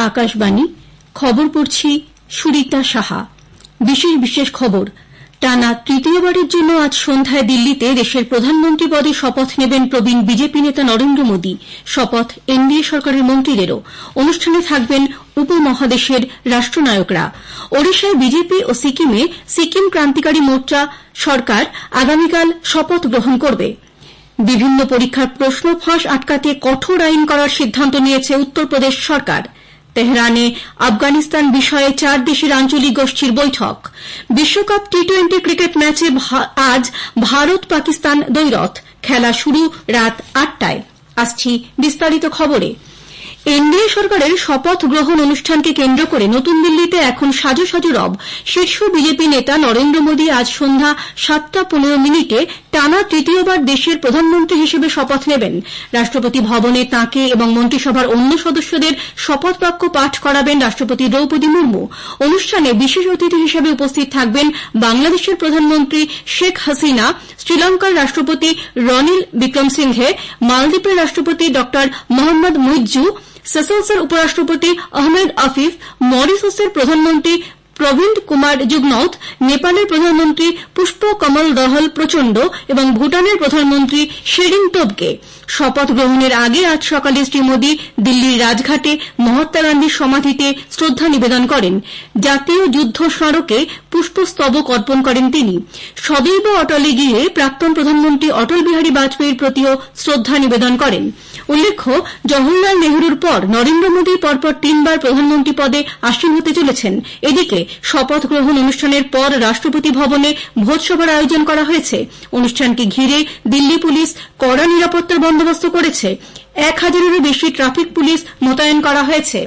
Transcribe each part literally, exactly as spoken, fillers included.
আকাশবাণী খবর পড়ছি সুরিতা সাহা। বিশেষ বিশেষ খবর। টানা তৃতীয়বারের জন্য আজ সন্ধ্যায় দিল্লিতে দেশের প্রধানমন্ত্রী পদে শপথ নেবেন প্রবীণ বিজেপি নেতা নরেন্দ্র মোদী। শপথ এনডিএ সরকারের মন্ত্রীদেরও। অনুষ্ঠানে থাকবেন উপমহাদেশের রাষ্ট্রনায়করা। ওড়িশায় বিজেপি ও সিকিমে সিকিম ক্রান্তিকারী মোর্চা সরকার আগামীকাল শপথ গ্রহণ করবে। বিভিন্ন পরীক্ষার প্রশ্ন ফাঁস আটকাতে কঠোর আইন করার সিদ্ধান্ত নিয়েছে উত্তরপ্রদেশ সরকার। তেহরানে আফগানিস্তান বিষয়ে চার দেশের আঞ্চলিক গোষ্ঠীর বৈঠক। বিশ্বকাপ টি টোয়েন্টি ক্রিকেট ম্যাচে আজ ভারত পাকিস্তান দ্বৈরথ। খেলা শুরু রাত আটটায়। আসছি বিস্তারিত খবরে। এনডিএ সরকারের শপথ গ্রহণ অনুষ্ঠানকে কেন্দ্র করে নতুন দিল্লিতে এখন সাজো সাজো রব। শীর্ষ বিজেপি নেতা নরেন্দ্র মোদী আজ সন্ধ্যা সাতটা পনেরো মিনিটে টানা তৃতীয়বার দেশের প্রধানমন্ত্রী হিসেবে শপথ নেবেন। রাষ্ট্রপতি ভবনে তাঁকে এবং মন্ত্রিসভার অন্য সদস্যদের শপথ বাক্য পাঠ করাবেন রাষ্ট্রপতি দ্রৌপদী মুর্মু। অনুষ্ঠানে বিশেষ অতিথি হিসেবে উপস্থিত থাকবেন বাংলাদেশের প্রধানমন্ত্রী শেখ হাসিনা, শ্রীলঙ্কার রাষ্ট্রপতি রনিল বিক্রমসিংঘে, মালদ্বীপের রাষ্ট্রপতি ড মোহাম্মদ মুইজ্জু, সেসেলসের উপরাষ্ট্রপতি আহমেদ আফিফ, মরিশাসের প্রধানমন্ত্রী প্রবীন্দ কুমার জুগনৌথ, নেপালের প্রধানমন্ত্রী পুষ্প কমল দহল প্রচণ্ড এবং ভুটানের প্রধানমন্ত্রী শেরিং তোবগে। শপথ গ্রহণের আগে আজ সকালে শ্রী মোদী দিল্লির রাজঘাটে মহাত্মা গান্ধীর সমাধিতে শ্রদ্ধা নিবেদন করেন। জাতীয় যুদ্ধ স্মারকে পুষ্পস্তবক অর্পণ করেন তিনি। সদৈব অটলে গিয়ে প্রাক্তন প্রধানমন্ত্রী অটল বিহারী বাজপেয়ীর প্রতিও শ্রদ্ধা নিবেদন করেন। উল্লেখ্য, জওহরলাল নেহরুর পর নরেন্দ্র মোদী পরপর তিনবার প্রধানমন্ত্রী পদে আসীন হতে চলেছেন। এদিকে শপথ গ্রহণ অনুষ্ঠানের পর রাষ্ট্রপতি ভবনে ভোজসভার আয়োজন করা হয়েছে। অনুষ্ঠানকে ঘিরে দিল্লি পুলিশ কড়া নিরাপত্তার বন্দোবস্ত করেছে। এক হাজারেরও বেশি ট্রাফিক পুলিশ মোতায়েন করা হয়েছে।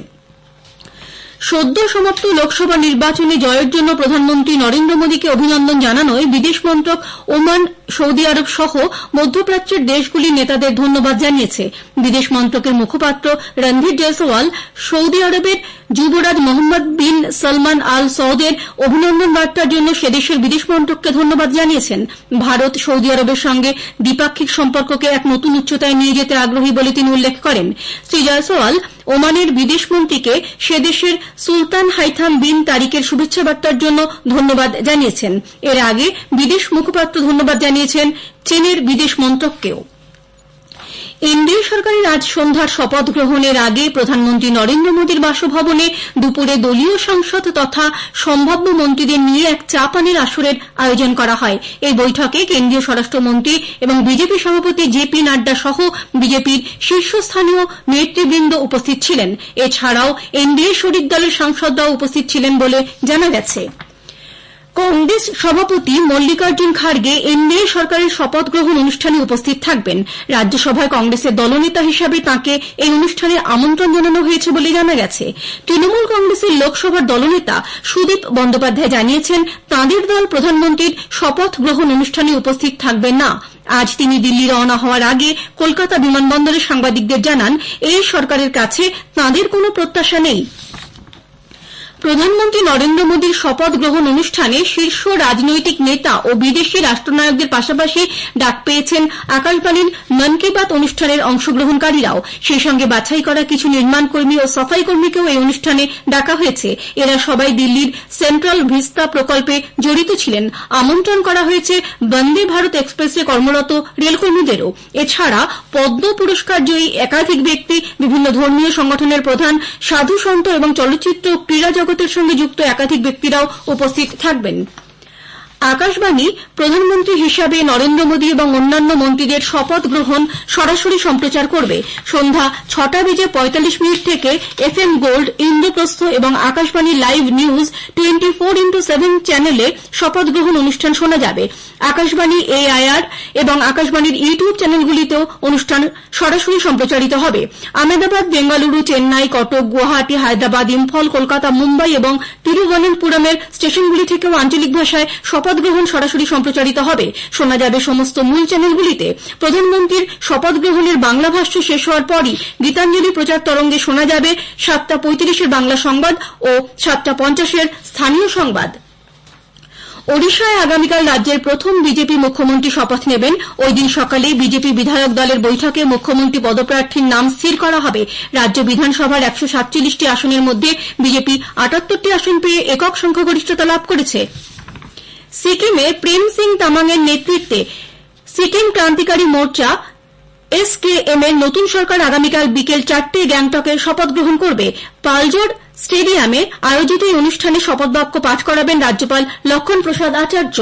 সদ্য সমাপ্ত লোকসভা নির্বাচনে জয়ের জন্য প্রধানমন্ত্রী নরেন্দ্র মোদীকে অভিনন্দন জানানোয় বিদেশ মন্ত্রক ওমান, সৌদি আরব সহ মধ্যপ্রাচ্যের দেশগুলির নেতাদের ধন্যবাদ জানিয়েছে। বিদেশ মন্ত্রকের মুখপাত্র রণধীর জয়সওয়াল সৌদি আরবের যুবরাজ মোহাম্মদ বিন সলমান আল সৌদের অভিনন্দন বার্তার জন্য সেদেশের বিদেশ মন্ত্রককে ধন্যবাদ জানিয়েছেন। ভারত সৌদি আরবের সঙ্গে দ্বিপাক্ষিক সম্পর্ককে এক নতুন উচ্চতায় নিয়ে যেতে আগ্রহী বলে তিনি উল্লেখ করেন। শ্রী জয়সওয়াল ওমানের বিদেশমন্ত্রীকে সেদেশের সুলতান হাইথাম বিন তারিকের শুভেচ্ছা বার্তার জন্য ধন্যবাদ জানিয়েছেন। এর আগে বিদেশ মুখপাত্র ধন্যবাদ জানিয়েছেন চীনের বিদেশ মন্ত্রককেও। এনডিএ সরকারের আজ সন্ধ্যার শপথ গ্রহণের আগে প্রধানমন্ত্রী নরেন্দ্র মোদীর বাসভবনে দুপুরে দলীয় সাংসদ তথা সম্ভাব্য মন্ত্রীদের নিয়ে এক চা পানের আসরের আয়োজন করা হয়। এই বৈঠকে কেন্দ্রীয় স্বরাষ্ট্রমন্ত্রী এবং বিজেপি সভাপতি জেপি নাড্ডা সহ বিজেপির শীর্ষস্থানীয় নেতৃবৃন্দ উপস্থিত ছিলেন। এছাড়াও এনডিএ শরিক দলের সাংসদরাও উপস্থিত ছিলেন বলে জানা গেছে। কংগ্রেস সভাপতি মল্লিকার্জুন খাড়গে এনডিএ সরকারের শপথ গ্রহণ অনুষ্ঠানে উপস্থিত থাকবেন। রাজ্যসভায় কংগ্রেসের দলনেতা হিসাবে তাঁকে এই অনুষ্ঠানে আমন্ত্রণ জানানো হয়েছে বলে জানা গেছে। তৃণমূল কংগ্রেসের লোকসভার দলনেতা সুদীপ বন্দ্যোপাধ্যায় জানিয়েছেন, তাঁদের দল প্রধানমন্ত্রীর শপথ গ্রহণ অনুষ্ঠানে উপস্থিত থাকবেন না। আজ তিনি দিল্লি রওনা হওয়ার আগে কলকাতা বিমানবন্দরে সাংবাদিকদের জানান, এই সরকারের কাছে তাঁদের কোনো প্রত্যাশা নেই। প্রধানমন্ত্রী নরেন্দ্র মোদীর শপথ গ্রহণ অনুষ্ঠানে শীর্ষ রাজনৈতিক নেতা ও বিদেশি রাষ্ট্রনায়কদের পাশাপাশি ডাক পেয়েছেন আকাশবাণীর মন কি বাত অনুষ্ঠানের অংশগ্রহণকারীরাও। সেই সঙ্গে বাছাই করা কিছু নির্মাণ কর্মী ও সাফাই কর্মীকেও এই অনুষ্ঠানে ডাকা হয়েছে। এরা সবাই দিল্লির সেন্ট্রাল ভিস্তা প্রকল্পে জড়িত ছিলেন। আমন্ত্রণ করা হয়েছে বন্দে ভারত এক্সপ্রেসে কর্মরত রেলকর্মীদেরও। এছাড়া পদ্ম পুরস্কার জয়ী একাধিক ব্যক্তি, বিভিন্ন ধর্মীয় সংগঠনের প্রধান, সাধু সন্ত এবং চলচ্চিত্র ও ক্রীড়া জগতের সঙ্গে যুক্ত একাধিক ব্যক্তিরাও উপস্থিত থাকবেন। আকাশবাণী প্রধানমন্ত্রী হিসাবে নরেন্দ্র মোদী এবং অন্যান্য মন্ত্রীদের শপথ গ্রহণ সরাসরি সম্প্রচার করবে। সন্ধ্যা ছটা বেজে পঁয়তাল্লিশ মিনিট থেকে এফ এম গোল্ড, ইন্দ্রপ্রস্থ এবং Akashvani live news twenty four into seven চ্যানেলে শপথ গ্রহণ অনুষ্ঠান শোনা যাবে। আকাশবাণী এআইআর এবং আকাশবাণীর ইউটিউব চ্যানেলগুলিতেও অনুষ্ঠান সরাসরি সম্প্রচারিত হবে। আহমেদাবাদ, বেঙ্গালুরু, চেন্নাই, কটক, গুয়াহাটি, হায়দ্রাবাদ, ইম্ফল, কলকাতা, মুম্বাই এবং তিরুবনন্তপুরমের স্টেশনগুলি থেকেও আঞ্চলিক ভাষায় শপথ গ্রহণ সরাসরি সম্প্রচারিত হবে। শোনা যাবে সমস্ত মূল চ্যানেলগুলিতে। প্রধানমন্ত্রীর শপথ গ্রহণের বাংলা ভাষ্য শেষ হওয়ার পরই গীতাঞ্জলি প্রচার তরঙ্গে শোনা যাবে সাতটা পঁয়ত্রিশের বাংলা সংবাদ ও সাতটা পঞ্চাশের স্থানীয় সংবাদ। ওড়িশায় আগামীকাল রাজ্যের প্রথম বিজেপি মুখ্যমন্ত্রী শপথ নেবেন। ওই দিন সকালে বিজেপি বিধায়ক দলের বৈঠকে মুখ্যমন্ত্রী পদপ্রার্থীর নাম স্থির করা হবে। রাজ্য বিধানসভার একশো সাতচল্লিশটি আসনের মধ্যে বিজেপি আটাত্তরটি আসন পেয়ে একক সংখ্যাগরিষ্ঠতা লাভ করেছে। সিকিমে প্রেম সিং তামাংয়ের নেতৃত্বে সিকিম ক্রান্তিকারী মোর্চা এসকেএম এর নতুন সরকার আগামীকাল বিকেল চারটায় গ্যাংটকে শপথ গ্রহণ করবে। পালজোর স্টেডিয়ামে আয়োজিত এই অনুষ্ঠানে শপথ বাক্য পাঠ করাবেন রাজ্যপাল লক্ষণ প্রসাদ আচার্য।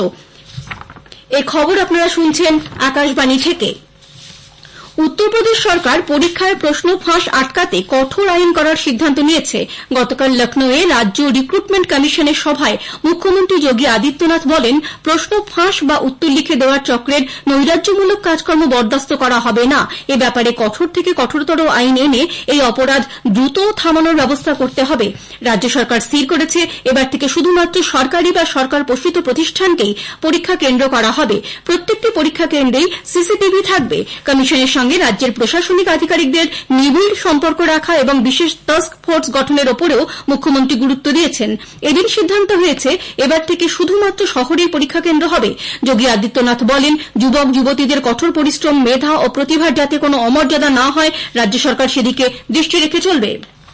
এই খবর আপনারা শুনছেন আকাশবাণী থেকে। উত্তরপ্রদেশ সরকার পরীক্ষায় প্রশ্ন ফাঁস আটকাতে কঠোর আইন করার সিদ্ধান্ত নিয়েছে। গতকাল লখনৌয়ে রাজ্য রিক্রুটমেন্ট কমিশনের সভায় মুখ্যমন্ত্রী যোগী আদিত্যনাথ বলেন, প্রশ্ন ফাঁস বা উত্তর লিখে দেওয়ার চক্রের নৈরাজ্যমূলক কাজকর্ম বরদাস্ত করা হবে না। এ ব্যাপারে কঠোর থেকে কঠোরতর আইন এনে এই অপরাধ দ্রুত থামানোর ব্যবস্থা করতে হবে। রাজ্য সরকার স্থির করেছে, এবার থেকে শুধুমাত্র সরকারি বা সরকার পোষিত প্রতিষ্ঠানকেই পরীক্ষা কেন্দ্র করা হবে। প্রত্যেকটি পরীক্ষা কেন্দ্রেই সিসিটিভি থাকবে। কমিশনের সঙ্গে রাজ্যের প্রশাসনিক আধিকারিকদের নিবিড় সম্পর্ক রাখা এবং বিশেষ টাস্ক ফোর্স গঠনের ওপরেও মুখ্যমন্ত্রী গুরুত্ব দিয়েছেন। এদিন সিদ্ধান্ত হয়েছে, এবার থেকে শুধুমাত্র শহরেই পরীক্ষা কেন্দ্র হবে। যোগী আদিত্যনাথ বলেন, যুবক যুবতীদের কঠোর পরিশ্রম, মেধা ও প্রতিভার যাতে কোনো অমর্যাদা না হয়, রাজ্য সরকার সেদিকে দৃষ্টি রেখে চলবে।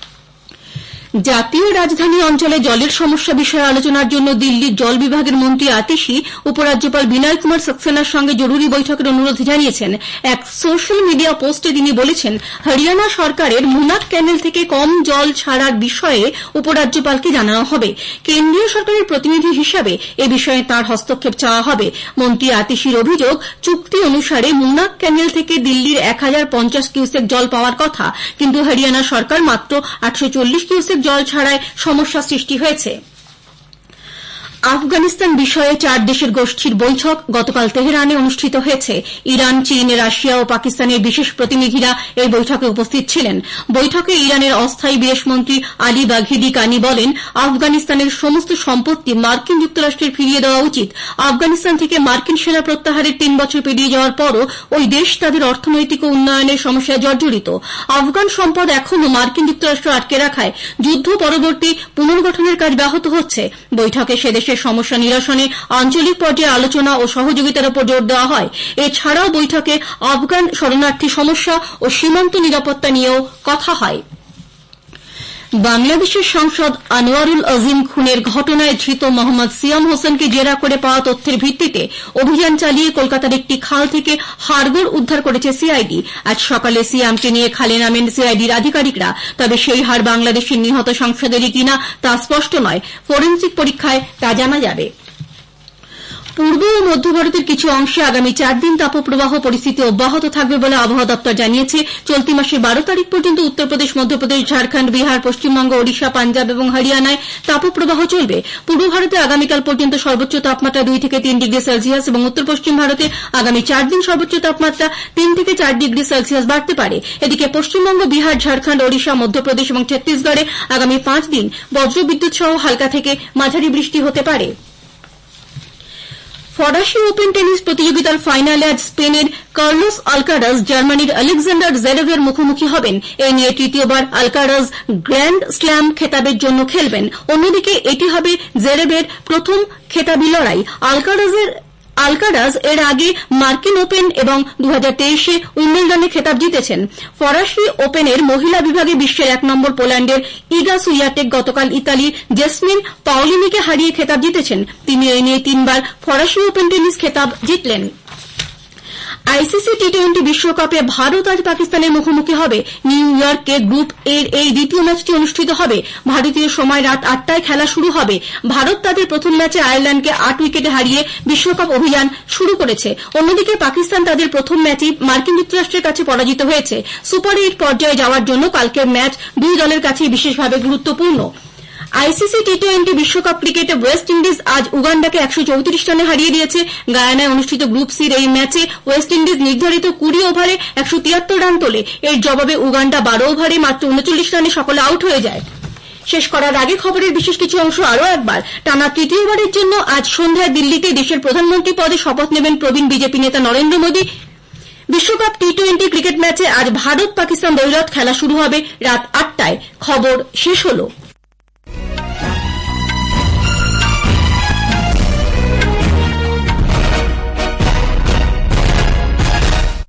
জাতীয় রাজধানী অঞ্চলে জলের সমস্যা বিষয়ে আলোচনার জন্য দিল্লির জল বিভাগের মন্ত্রী আতিশি উপরাজ্যপাল বিনয় কুমার সাক্সেনার সঙ্গে জরুরি বৈঠকের অনুরোধ জানিয়েছেন। এক সোশ্যাল মিডিয়া পোস্টে তিনি বলেছেন, হরিয়ানা সরকারের মুনাক ক্যানেল থেকে কম জল ছাড়ার বিষয়ে উপরাজ্যপালকে জানানো হবে। কেন্দ্রীয় সরকারের প্রতিনিধি হিসাবে এ বিষয়ে তাঁর হস্তক্ষেপ চাওয়া হবে। মন্ত্রী আতিশির অভিযোগ, চুক্তি অনুসারে মুনাক ক্যানেল থেকে দিল্লির এক হাজার পঞ্চাশ কিউসেক জল পাওয়ার কথা, কিন্তু হরিয়ানা সরকার মাত্র আটশো চল্লিশ কিউসেক জল ছাড়ায় সমস্যা সৃষ্টি হয়েছে। আফগানিস্তান বিষয়ে চার দেশের গোষ্ঠীর বৈঠক গতকাল তেহরানে অনুষ্ঠিত হয়েছে। ইরান, চীন, রাশিয়া ও পাকিস্তানের বিশেষ প্রতিনিধিরা এই বৈঠকে উপস্থিত ছিলেন। বৈঠকে ইরানের অস্থায়ী বিদেশমন্ত্রী আলী বাঘিদি কানি বলেন, আফগানিস্তানের সমস্ত সম্পত্তি মার্কিন যুক্তরাষ্ট্রের ফিরিয়ে দেওয়া উচিত। আফগানিস্তান থেকে মার্কিন সেনা প্রত্যাহারের তিন বছর পেরিয়ে যাওয়ার পরও ওই দেশ তাদের অর্থনৈতিক ও উন্নয়নের সমস্যায় জর্জরিত। আফগান সম্পদ এখনও মার্কিন যুক্তরাষ্ট্র আটকে রাখায় যুদ্ধ পরবর্তী পুনর্গঠনের কাজ ব্যাহত হচ্ছে। বৈঠকে সে দেশের সমস্যা নিরসনে আঞ্চলিক পর্যায়ে আলোচনা ও সহযোগিতার উপর জোর দেওয়া হয়। এছাড়াও বৈঠকে আফগান শরণার্থী সমস্যা ও সীমান্ত নিরাপত্তা নিয়েও কথা হয়। বাংলাদেশের সাংসদ আনোয়ারুল আজিম খুনের ঘটনায় ধৃত মোহাম্মদ সিয়াম হোসেনকে জেরা করে পাওয়া তথ্যের ভিত্তিতে অভিযান চালিয়ে কলকাতার একটি খাল থেকে হাড়গোড় উদ্ধার করেছে সিআইডি। আজ সকালে সিয়ামকে নিয়ে খালে নামেন সিআইডির আধিকারিকরা। তবে সেই হাড় বাংলাদেশের নিহত সাংসদেরই কিনা তা স্পষ্ট নয়। ফরেনসিক পরীক্ষায় তা জানা যাবে। পূর্ব ও মধ্য ভারতের কিছু অংশে আগামী চার দিন তাপপ্রবাহ পরিস্থিতি অব্যাহত থাকবে বলে আবহাওয়া দপ্তর জানিয়েছে। চলতি মাসের বারো তারিখ পর্যন্ত উত্তরপ্রদেশ, মধ্যপ্রদেশ, ঝাড়খণ্ড, বিহার, পশ্চিমবঙ্গ, ওড়িশা, পাঞ্জাব এবং হরিয়ানায় তাপপ্রবাহ চলবে। পূর্ব ভারতে আগামীকাল পর্যন্ত সর্বোচ্চ তাপমাত্রা দুই থেকে তিন ডিগ্রি সেলসিয়াস এবং উত্তর পশ্চিম ভারতে আগামী চার দিন সর্বোচ্চ তাপমাত্রা তিন থেকে চার ডিগ্রি সেলসিয়াস বাড়তে পারে। এদিকে পশ্চিমবঙ্গ, বিহার, ঝাড়খণ্ড, ওড়িশা, মধ্যপ্রদেশ এবং ছত্তিশগড়ে আগামী পাঁচ দিন বজ্রবিদ্যুৎ সহ হালকা থেকে মাঝারি বৃষ্টি হতে পারে। ফরাসি ওপেন টেনিস প্রতিযোগিতার ফাইনালে আজ স্পেনের কার্লোস আলকারাজ জার্মানির আলেকজান্ডার জেরেভের মুখোমুখি হবেন। এই নিয়ে তৃতীয়বার আলকারাজ গ্র্যান্ড স্ল্যাম খেতাবের জন্য খেলবেন। অন্যদিকে এটি হবে জেরেভের প্রথম খেতাবি লড়াই। আলকারাজের আলকারাজ এর আগে মার্কিন ওপেন এবং দু হাজার তেইশে উইম্বলডনে খেতাব জিতেছেন। ফরাসি ওপেনের মহিলা বিভাগে বিশ্বের এক নম্বর পোল্যান্ডের ইগা সুইয়াটেক গতকাল ইতালির জেসমিন পাওলিনিকে হারিয়ে খেতাব জিতেছেন। তিনি এই নিয়ে তিনবার ফরাসি ওপেন টেনিস খেতাব জিতলেন। আইসিসি টি টোয়েন্টি বিশ্বকাপে ভারত আজ পাকিস্তানের মুখোমুখি হবে। নিউ ইয়র্কে গ্রুপ এর এই দ্বিতীয় ম্যাচটি অনুষ্ঠিত হবে। ভারতীয় সময় রাত আটটায় খেলা শুরু হবে। ভারত তাদের প্রথম ম্যাচে আয়ারল্যান্ডকে আট উইকেটে হারিয়ে বিশ্বকাপ অভিযান শুরু করেছে। অন্যদিকে পাকিস্তান তাদের প্রথম ম্যাচেই মার্কিন যুক্তরাষ্ট্রের কাছে পরাজিত হয়েছে। সুপার এইট পর্যায়ে যাওয়ার জন্য কালকের ম্যাচ দুই দলের কাছেই বিশেষভাবে গুরুত্বপূর্ণ। আইসিসি টি টোয়েন্টি বিশ্বকাপ ক্রিকেটে ওয়েস্ট ইন্ডিজ আজ উগান্ডাকে একশো চৌত্রিশ রানে হারিয়ে দিয়েছে। গায়ানায় অনুষ্ঠিত গ্রুপ সির এই ম্যাচে ওয়েস্ট ইন্ডিজ নির্ধারিত কুড়ি ওভারে একশো তিয়াত্তর রান তোলে। এর জবাবে উগান্ডা বারো ওভারে মাত্র উনচল্লিশ রানে সকলে আউট হয়ে যায়। শেষ করার আগে খবরের বিশেষ কিছু অংশ আরও একবার। টানা তৃতীয়বারের জন্য আজ সন্ধ্যায় দিল্লিতে দেশের প্রধানমন্ত্রী পদে শপথ নেবেন প্রবীণ বিজেপি নেতা নরেন্দ্র মোদী। বিশ্বকাপ টি টোয়েন্টি ক্রিকেট ম্যাচে আজ ভারত পাকিস্তান দ্বৈরথ খেলা শুরু হবে রাত আটটায়। খবর শেষ হলো।